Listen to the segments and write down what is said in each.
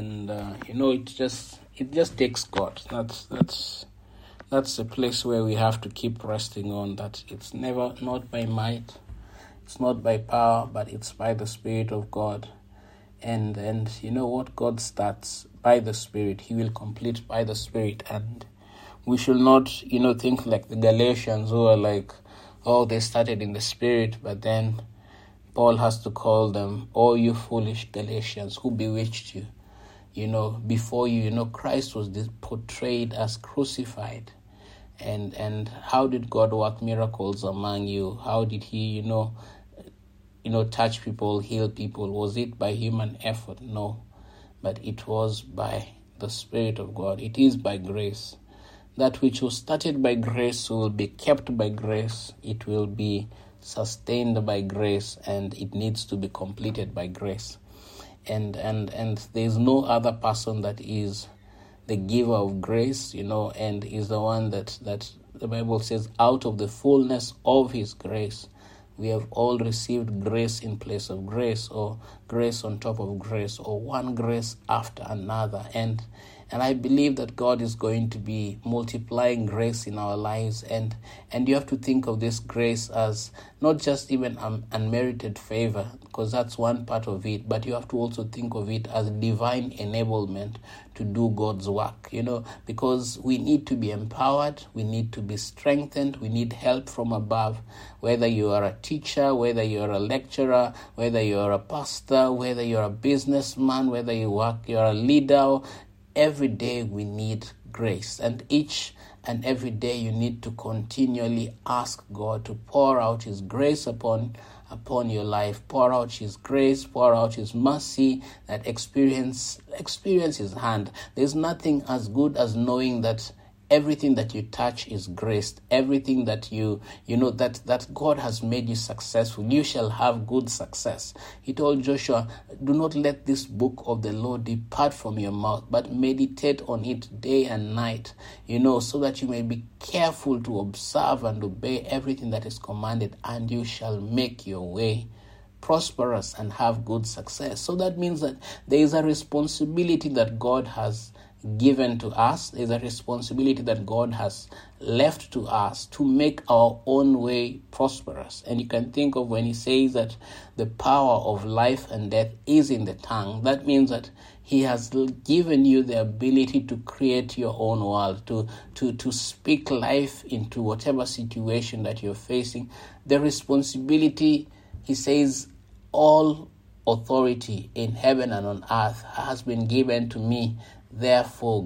and it just takes God. That's the place where we have to keep resting on, that it's never not by might, it's not by power, but it's by the Spirit of God. And you know what? God starts by the Spirit, He will complete by the Spirit. And we should not, think like the Galatians, who are like, oh, they started in the Spirit, but then Paul has to call them, oh, you foolish Galatians, who bewitched you? Before you, Christ was portrayed as crucified. And how did God work miracles among you? How did He, touch people, heal people? Was it by human effort? No. But it was by the Spirit of God. It is by grace. That which was started by grace will be kept by grace. It will be sustained by grace, and it needs to be completed by grace. And there's no other person that is the giver of grace, and is the one that the Bible says, out of the fullness of His grace, we have all received grace in place of grace, or grace on top of grace, or one grace after another. And I believe that God is going to be multiplying grace in our lives. And you have to think of this grace as not just even unmerited favor, because that's one part of it, but you have to also think of it as divine enablement to do God's work, because we need to be empowered, we need to be strengthened, we need help from above, whether you are a teacher, whether you are a lecturer, whether you are a pastor, whether you are a businessman, whether you're a leader. Every day we need grace, and each and every day you need to continually ask God to pour out His grace upon your life, pour out His grace, pour out His mercy, that experience His hand. There's nothing as good as knowing that everything that you touch is graced. Everything that that God has made you successful, you shall have good success. He told Joshua, do not let this book of the law depart from your mouth, but meditate on it day and night, so that you may be careful to observe and obey everything that is commanded, and you shall make your way prosperous and have good success. So that means that there is a responsibility that God has given to us. There's a responsibility that God has left to us to make our own way prosperous. And you can think of when He says that the power of life and death is in the tongue. That means that He has given you the ability to create your own world, to speak life into whatever situation that you're facing. The responsibility, He says, all authority in heaven and on earth has been given to me. Therefore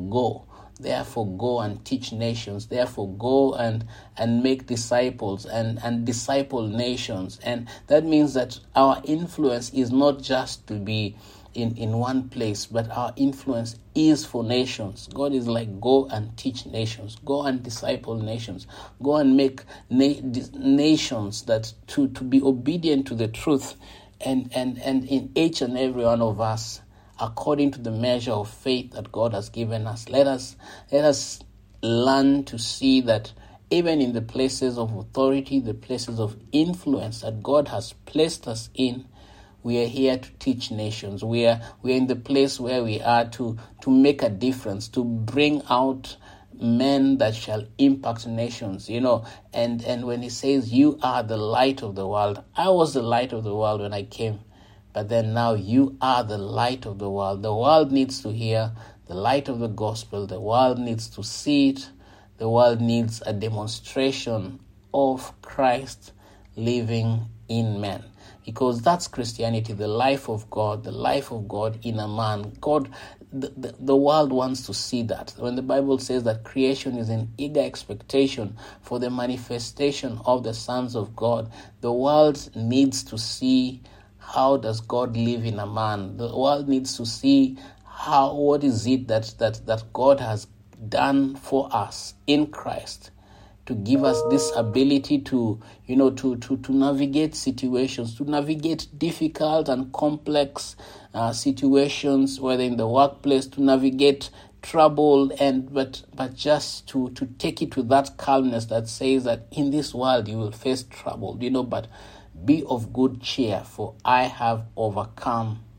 go and teach nations. Therefore go and make disciples and disciple nations. And that means that our influence is not just to be in one place, but our influence is for nations. God is like, go and teach nations, go and disciple nations, go and make nations that to be obedient to the truth. And in each and every one of us, according to the measure of faith that God has given us, let us learn to see that even in the places of authority, the places of influence that God has placed us in, we are here to teach nations. We are in the place where we are to make a difference, to bring out men that shall impact nations, and when He says, you are the light of the world. I was the light of the world when I came. But then now you are the light of the world. The world needs to hear the light of the gospel. The world needs to see it. The world needs a demonstration of Christ living in men. Because that's Christianity, the life of God in a man. The world wants to see that. When the Bible says that creation is in eager expectation for the manifestation of the sons of God, the world needs to see how does God live in a man. The world needs to see what is it that God has done for us in Christ to give us this ability to navigate situations, to navigate difficult and complex situations, whether in the workplace, to navigate trouble, but just to take it to that calmness that says that in this world you will face trouble, but be of good cheer, for I have overcome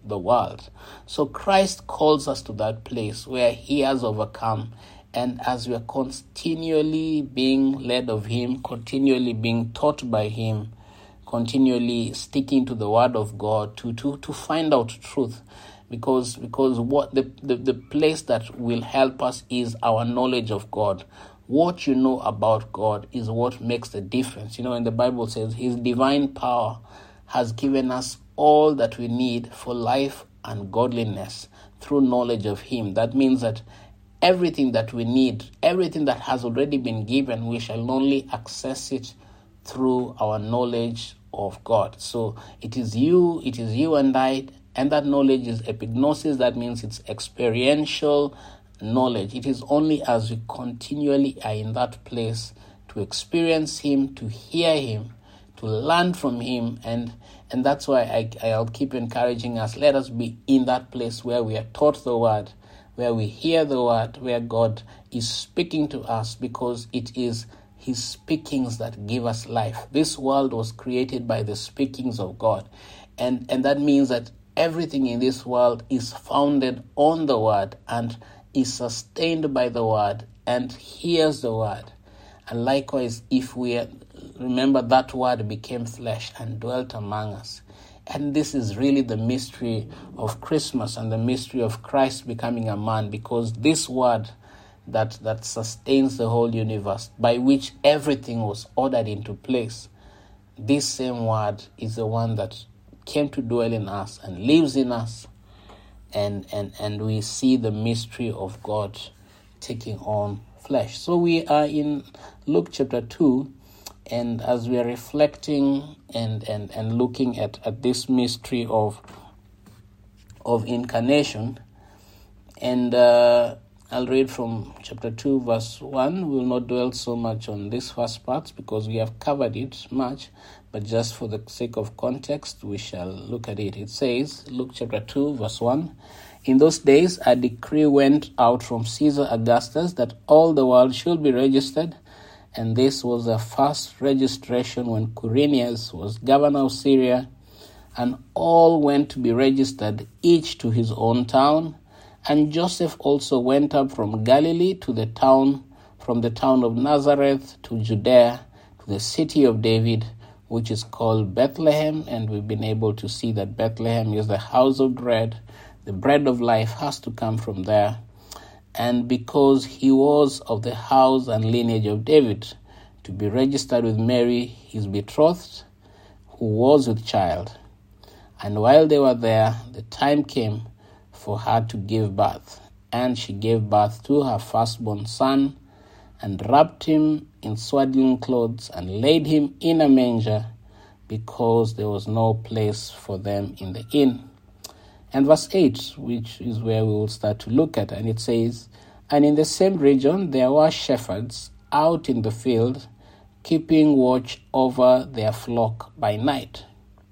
the world. So Christ calls us to that place where he has overcome. And as we are continually being led of him, continually being taught by him, continually sticking to the word of God to find out truth. Because what the place that will help us is our knowledge of God. What you know about God is what makes the difference. In the Bible says his divine power has given us all that we need for life and godliness through knowledge of him. That means that everything that we need, everything that has already been given, we shall only access it through our knowledge of God. So it is you and I, and that knowledge is epignosis. That means it's experiential knowledge. It is only as we continually are in that place to experience him, to hear him, to learn from him, and that's why I'll keep encouraging us. Let us be in that place where we are taught the word, where we hear the word, where God is speaking to us, because it is his speakings that give us life. This world was created by the speakings of God, and that means that everything in this world is founded on the word and is sustained by the word and hears the word. And likewise, if we remember, that word became flesh and dwelt among us. And this is really the mystery of Christmas and the mystery of Christ becoming a man, because this word that sustains the whole universe, by which everything was ordered into place, this same word is the one that came to dwell in us and lives in us, and we see the mystery of God taking on flesh. So we are in Luke chapter 2, and as we are reflecting and looking at this mystery of incarnation, and I'll read from chapter 2, verse 1. We will not dwell so much on this first part because we have covered it much, but just for the sake of context, we shall look at it. It says, Luke chapter 2, verse 1, "In those days a decree went out from Caesar Augustus that all the world should be registered, and this was the first registration when Quirinius was governor of Syria, and all went to be registered, each to his own town. And Joseph also went up from Galilee from the town of Nazareth to Judea, to the city of David, which is called Bethlehem." And we've been able to see that Bethlehem is the house of bread. The bread of life has to come from there. "And because he was of the house and lineage of David, to be registered with Mary, his betrothed, who was with child. And while they were there, the time came for her to give birth. And she gave birth to her firstborn son, and wrapped him in swaddling clothes, and laid him in a manger, because there was no place for them in the inn." And verse 8, which is where we will start to look at, and it says, "And in the same region there were shepherds out in the field, keeping watch over their flock by night.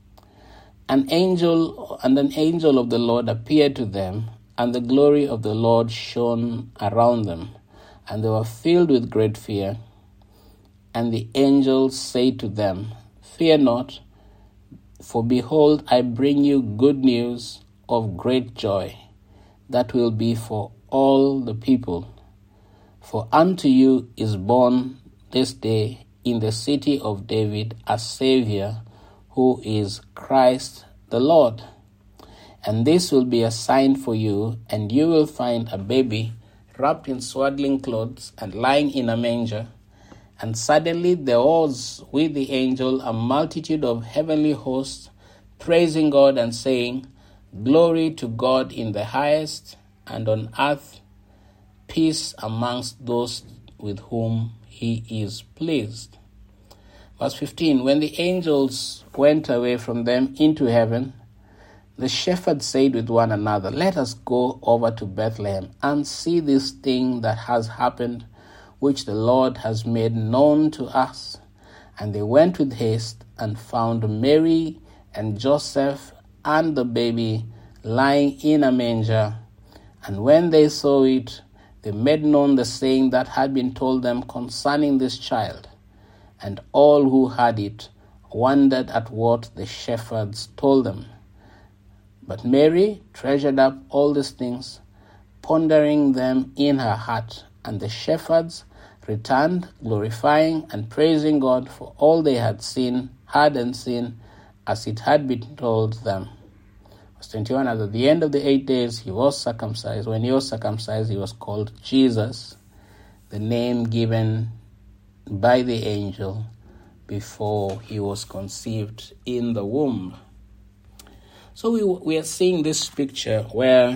An angel of the Lord appeared to them, and the glory of the Lord shone around them, and they were filled with great fear. And the angel said to them, 'Fear not, for behold, I bring you good news of great joy, that will be for all the people. For unto you is born this day in the city of David a Savior, who is Christ the Lord. And this will be a sign for you, and you will find a baby wrapped in swaddling clothes and lying in a manger.' And suddenly there was with the angel a multitude of heavenly hosts, praising God and saying, 'Glory to God in the highest, and on earth peace amongst those with whom he is pleased.'" Verse 15, "When the angels went away from them into heaven, the shepherds said with one another, 'Let us go over to Bethlehem and see this thing that has happened, which the Lord has made known to us.' And they went with haste and found Mary and Joseph and the baby lying in a manger. And when they saw it, they made known the saying that had been told them concerning this child. And all who heard it wondered at what the shepherds told them. But Mary treasured up all these things, pondering them in her heart. And the shepherds returned, glorifying and praising God for all they had heard and seen, as it had been told them. Verse 21, at the end of the 8 days, he was circumcised. When he was circumcised, he was called Jesus, the name given by the angel before he was conceived in the womb. So we are seeing this picture where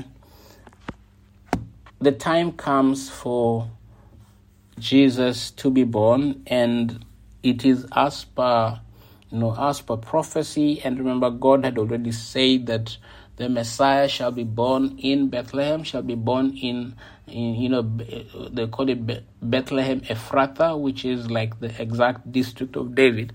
the time comes for Jesus to be born, and it is as per prophecy. And remember, God had already said that the Messiah shall be born in Bethlehem, shall be born in they call it Bethlehem Ephrathah, which is like the exact district of David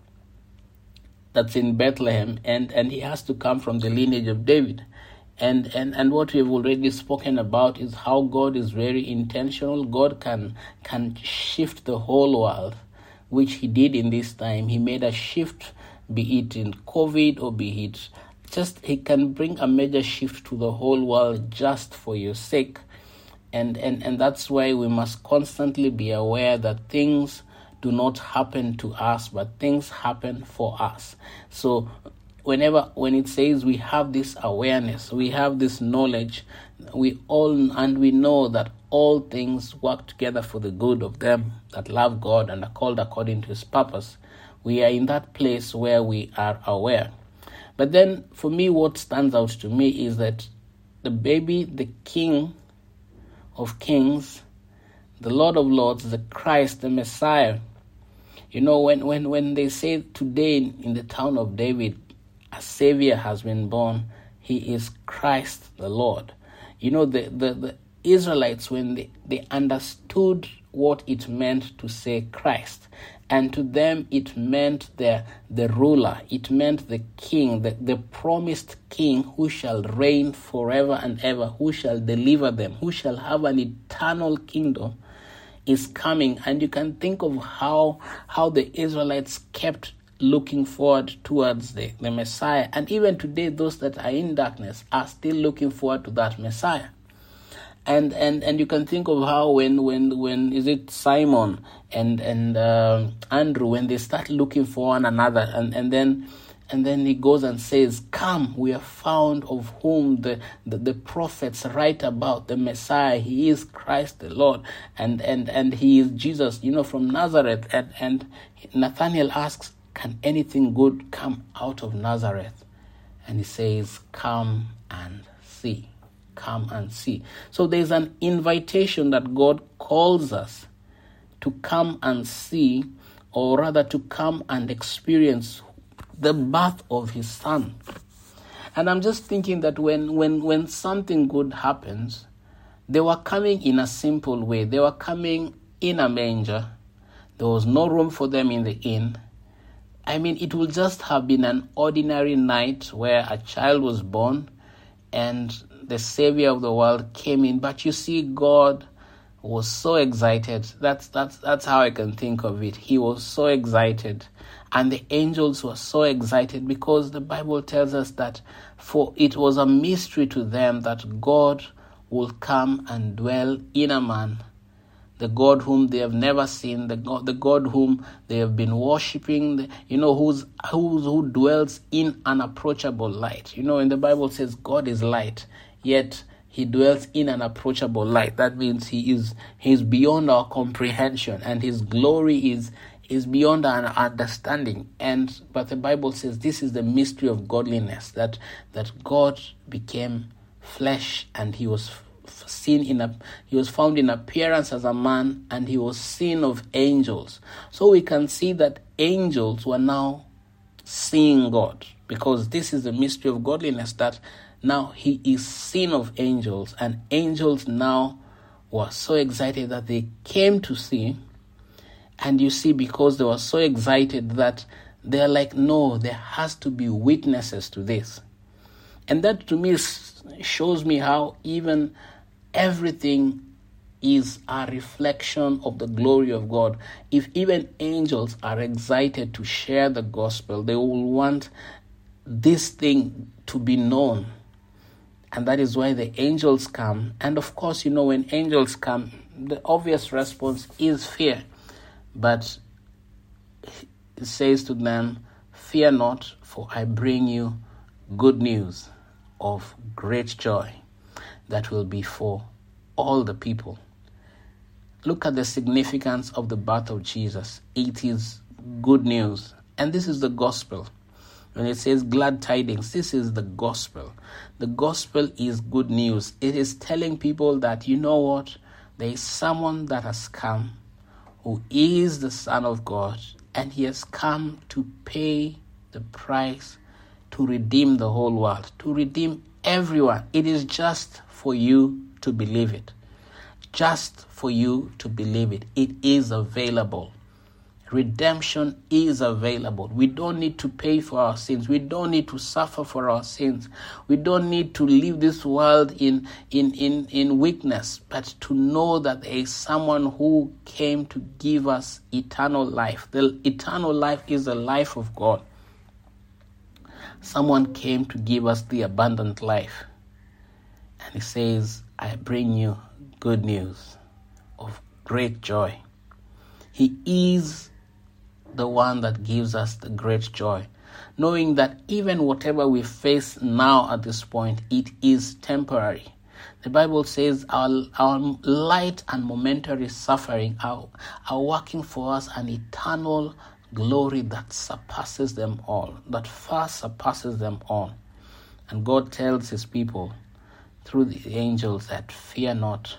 that's in Bethlehem, and he has to come from the lineage of David. And what we've already spoken about is how God is very intentional. God can shift the whole world, which he did in this time. He made a shift, be it in COVID or be it he can bring a major shift to the whole world just for your sake. And that's why we must constantly be aware that things do not happen to us, but things happen for us. So when it says we have this awareness, we have this knowledge, we know that all things work together for the good of them that love God and are called according to his purpose. We are in that place where we are aware. But then for me, what stands out to me is that the baby, the King of Kings, the Lord of Lords, the Christ, the Messiah, when they say today in the town of David, a Savior has been born, he is Christ the Lord. The Israelites, when they understood what it meant to say Christ, and to them it meant the ruler, it meant the king, the promised king who shall reign forever and ever, who shall deliver them, who shall have an eternal kingdom, is coming. And you can think of how the Israelites kept looking forward towards the Messiah. And even today, those that are in darkness are still looking forward to that Messiah. And you can think of how when is it Simon and Andrew, when they start looking for one another, and then he goes and says, "Come, we have found of whom the prophets write about, the Messiah. He is Christ the Lord, and he is Jesus, from Nazareth." And Nathanael asks, "Can anything good come out of Nazareth?" And he says, "Come and see." Come and see. So there's an invitation that God calls us to come and see, or rather to come and experience the birth of his son. And I'm just thinking that when something good happens, they were coming in a simple way. They were coming in a manger. There was no room for them in the inn. I mean, it would just have been an ordinary night where a child was born and the Savior of the world came in. But you see, God was so excited. That's how I can think of it. He was so excited. And the angels were so excited, because the Bible tells us that for it was a mystery to them that God will come and dwell in a man, the God whom they have never seen, the God whom they have been worshipping, who dwells in unapproachable light. And the Bible says God is light, yet he dwells in an approachable light. That means he is beyond our comprehension, and his glory is beyond our understanding. But the Bible says this is the mystery of godliness, that God became flesh, and he was found in appearance as a man, and he was seen of angels. So we can see that angels were now seeing God, because this is the mystery of godliness, that now he is seen of angels, and angels now were so excited that they came to see. And you see, because they were so excited that they're like, no, there has to be witnesses to this. And that to me shows me how even everything is a reflection of the glory of God. If even angels are excited to share the gospel, they will want this thing to be known. And that is why the angels come. And of course, when angels come, the obvious response is fear. But it says to them, fear not, for I bring you good news of great joy that will be for all the people. Look at the significance of the birth of Jesus. It is good news. And this is the gospel. When it says glad tidings, this is the gospel. The gospel is good news. It is telling people that, you know what? There is someone that has come who is the Son of God, and he has come to pay the price to redeem the whole world, to redeem everyone. It is just for you to believe it. Just for you to believe it. It is available. Redemption is available. We don't need to pay for our sins. We don't need to suffer for our sins. We don't need to leave this world in weakness, but to know that there is someone who came to give us eternal life. The eternal life is the life of God. Someone came to give us the abundant life. And he says, I bring you good news of great joy. He is the one that gives us the great joy, knowing that even whatever we face now at this point, it is temporary. The Bible says our light and momentary suffering are working for us an eternal glory that surpasses them all, that far surpasses them all. And God tells his people through the angels that fear not,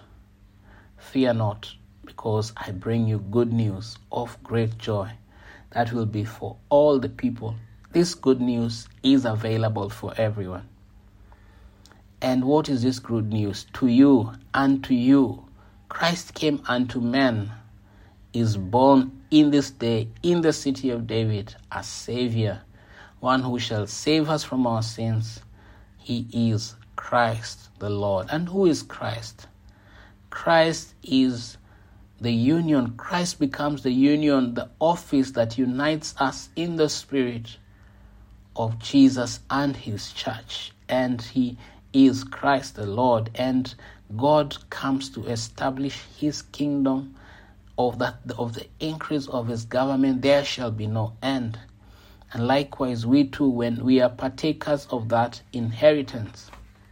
because I bring you good news of great joy that will be for all the people. This good news is available for everyone. And what is this good news? To you and to you, Christ came unto men, is born in this day in the city of David, a Savior, one who shall save us from our sins. He is Christ the Lord. And who is Christ? Christ is the union. Christ becomes the union, the office that unites us in the Spirit of Jesus and his church. And he is Christ the Lord. And God comes to establish his kingdom, of the increase of his government. There shall be no end. And likewise, we too, when we are partakers of that inheritance,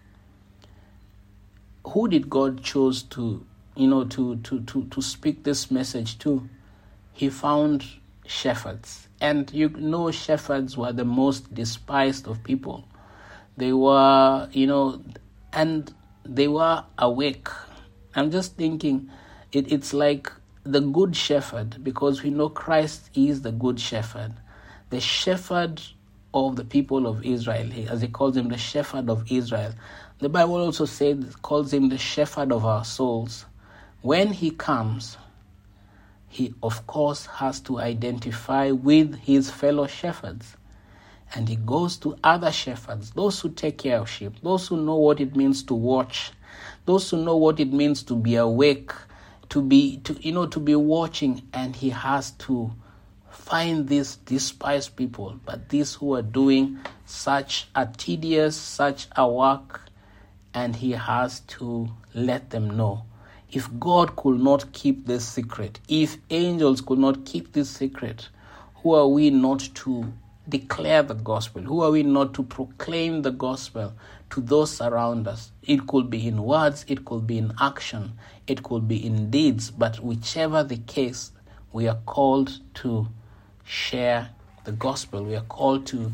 who did God choose to speak this message to? He found shepherds. And shepherds were the most despised of people. They were, and they were awake. I'm just thinking, it's like the good shepherd, because we know Christ is the good shepherd. The shepherd of the people of Israel, as he calls him, the shepherd of Israel. The Bible also calls him the shepherd of our souls. When he comes, he of course has to identify with his fellow shepherds. And he goes to other shepherds, those who take care of sheep, those who know what it means to watch, those who know what it means to be awake, to be watching. And he has to find these despised people, but these who are doing such a tedious, such a work, and he has to let them know. If God could not keep this secret, if angels could not keep this secret, who are we not to declare the gospel? Who are we not to proclaim the gospel to those around us? It could be in words, it could be in action, it could be in deeds, but whichever the case, we are called to share the gospel. We are called to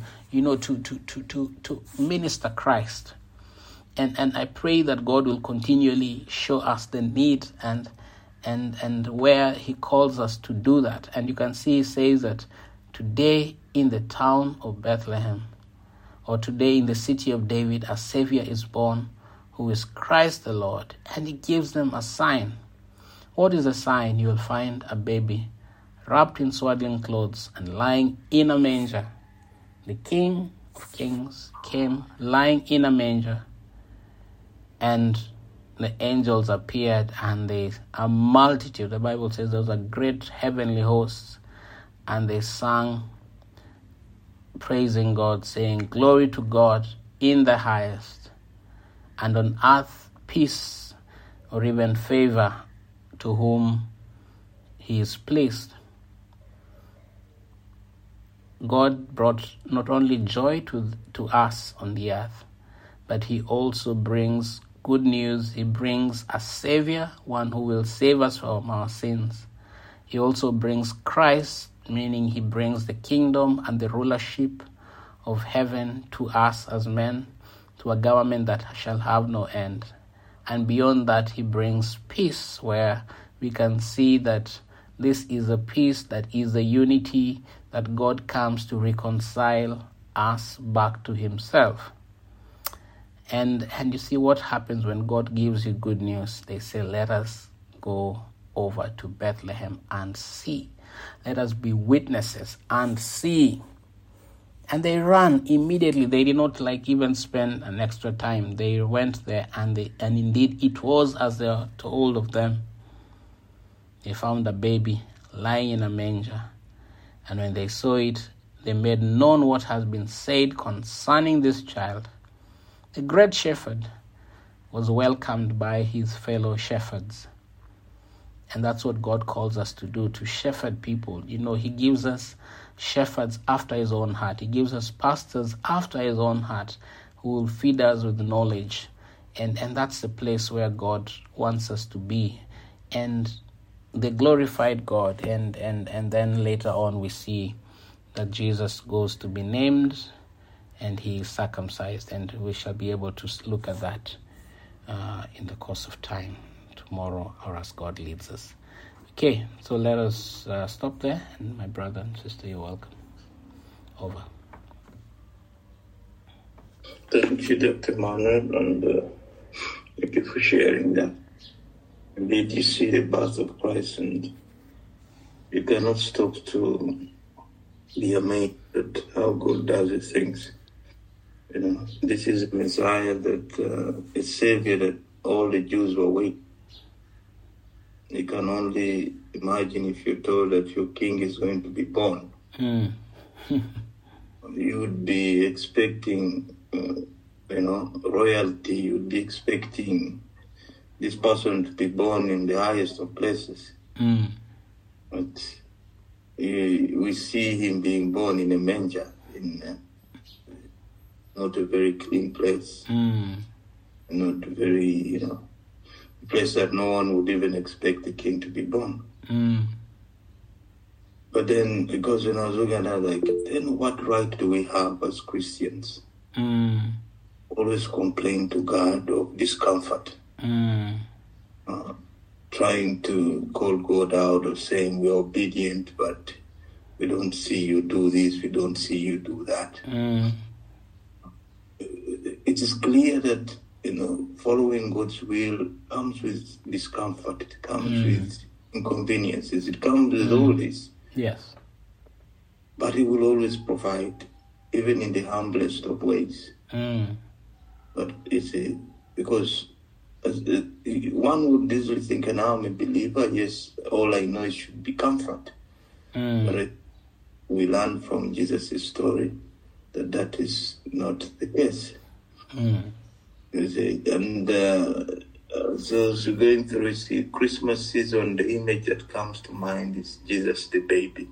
minister Christ. And I pray that God will continually show us the need and where he calls us to do that. And you can see he says that today in the town of Bethlehem, or today in the city of David, a Savior is born, who is Christ the Lord. And he gives them a sign. What is the sign? You will find a baby wrapped in swaddling clothes and lying in a manger. The King of Kings came lying in a manger. And the angels appeared, and a multitude, the Bible says there was a great heavenly host, and they sang, praising God, saying, "Glory to God in the highest, and on earth peace or even favor to whom he is pleased. God brought not only joy to us on the earth, but he also brings good news. He brings a Savior, one who will save us from our sins. He also brings Christ, meaning he brings the kingdom and the rulership of heaven to us as men, to a government that shall have no end. And beyond that, he brings peace, where we can see that this is a peace that is a unity that God comes to reconcile us back to himself. And you see what happens when God gives you good news. They say, let us go over to Bethlehem and see. Let us be witnesses and see. And they ran immediately. They did not even spend an extra time. They went there and indeed it was as they were told of them. They found a baby lying in a manger. And when they saw it, they made known what has been said concerning this child. The great shepherd was welcomed by his fellow shepherds. And that's what God calls us to do, to shepherd people. He gives us shepherds after his own heart. He gives us pastors after his own heart who will feed us with knowledge. And that's the place where God wants us to be. And they glorified God. And then later on we see that Jesus goes to be named and he is circumcised. And we shall be able to look at that in the course of time tomorrow, or as God leads us. Okay, so let us stop there. And my brother and sister, you're welcome. Over. Thank you, Dr. Manuel, and thank you for sharing that. Indeed, you see the birth of Christ, and you cannot stop to be amazed at how God does his things. This is a Messiah, that a Savior that all the Jews were waiting. You can only imagine if you're told that your king is going to be born. You would be expecting, royalty. You would be expecting this person to be born in the highest of places. But we see him being born in a manger, in not a very clean place. Not very, a place that no one would even expect the king to be born. But then, because when I was looking at that, then what right do we have as Christians? Always complain to God of discomfort. Trying to call God out of saying we're obedient, but we don't see you do this, we don't see you do that. It is clear that, following God's will comes with discomfort, it comes with inconveniences, it comes with all this. Yes. But he will always provide, even in the humblest of ways. But because one would easily think, and I'm a believer, yes, all I know is should be comfort. But we learn from Jesus' story that is not the case. And so as we're going through the Christmas season, the image that comes to mind is Jesus the baby.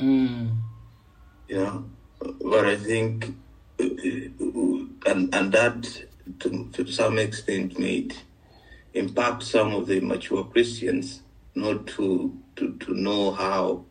But I think, and that to some extent may impact some of the mature Christians not to know how,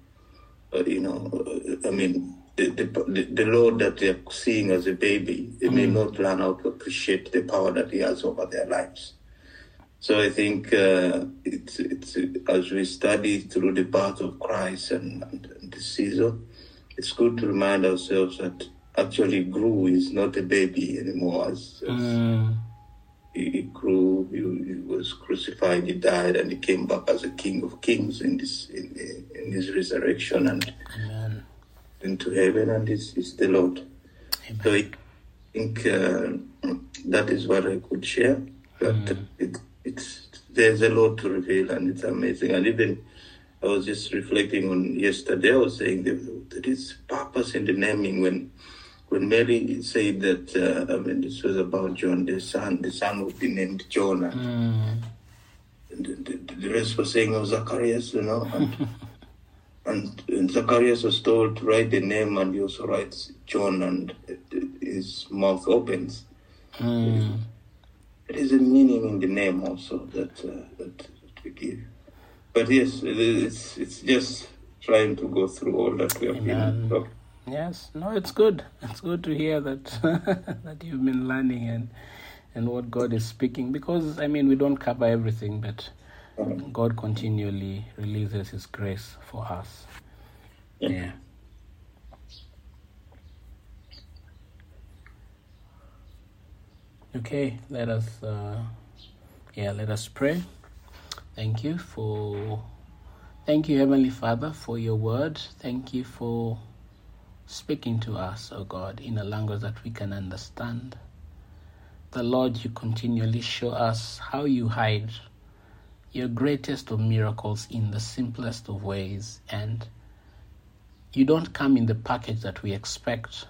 the Lord that they're seeing as a baby, they may not learn how to appreciate the power that he has over their lives. So I think it's as we study through the birth of Christ and the season, it's good to remind ourselves that actually grew is not a baby anymore. As he grew, he was crucified, he died, and he came back as a King of Kings in his resurrection and into heaven, and is the Lord. Amen. So I think that is what I could share. That there's a lot to reveal, and it's amazing. And even I was just reflecting on yesterday. I was saying there is purpose in the naming when when Mary said that, this was about John, the son would be named John, and the rest was saying of Zacharias, and Zacharias was told to write the name, and he also writes John, and his mouth opens. There is a meaning in the name also that we give. But yes, it's just trying to go through all that we have been talking. Yes, no, it's good. It's good to hear that that you've been learning and what God is speaking. Because, we don't cover everything, but God continually releases His grace for us. Yeah. Okay, let us pray. Thank you, Heavenly Father, for your word. Thank you for speaking to us, O God, in a language that we can understand. The Lord, you continually show us how you hide your greatest of miracles in the simplest of ways, and you don't come in the package that we expect,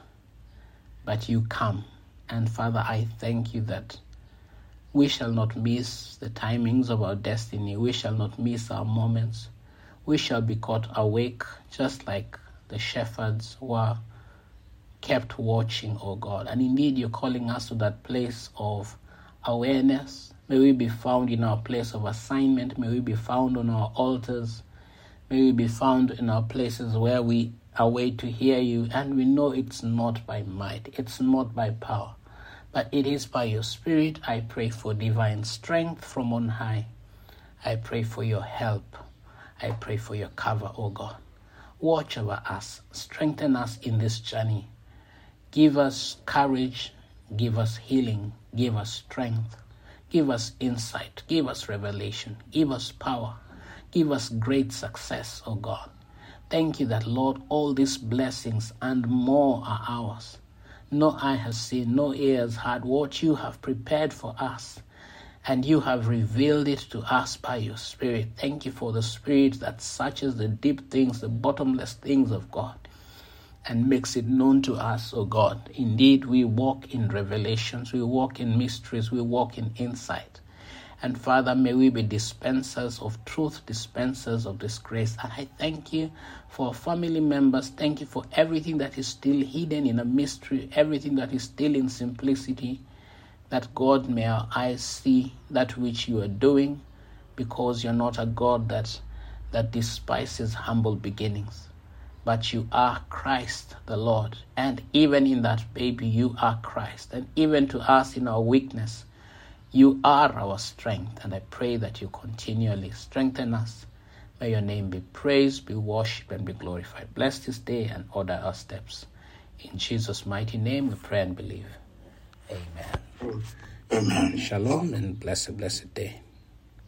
but you come. And Father, I thank you that we shall not miss the timings of our destiny. We shall not miss our moments. We shall be caught awake, just like the shepherds were kept watching, O God. And indeed, you're calling us to that place of awareness. May we be found in our place of assignment. May we be found on our altars. May we be found in our places where we await to hear you. And we know it's not by might, it's not by power, but it is by your Spirit. I pray for divine strength from on high. I pray for your help. I pray for your cover, O God. Watch over us. Strengthen us in this journey. Give us courage. Give us healing. Give us strength. Give us insight. Give us revelation. Give us power. Give us great success, O God. Thank you that, Lord, all these blessings and more are ours. No eye has seen, no ear has heard what you have prepared for us, and you have revealed it to us by your Spirit. Thank you for the Spirit that searches the deep things, the bottomless things of God, and makes it known to us, O God. Indeed, we walk in revelations, we walk in mysteries, we walk in insight. And Father, may we be dispensers of truth, dispensers of this grace. And I thank you for family members. Thank you for everything that is still hidden in a mystery, everything that is still in simplicity, that God, may our eyes see that which you are doing, because you're not a God that despises humble beginnings. But you are Christ the Lord. And even in that baby, you are Christ. And even to us in our weakness, you are our strength, and I pray that you continually strengthen us. May your name be praised, be worshipped, and be glorified. Bless this day and order our steps. In Jesus' mighty name we pray and believe. Amen. Amen. Shalom and blessed day.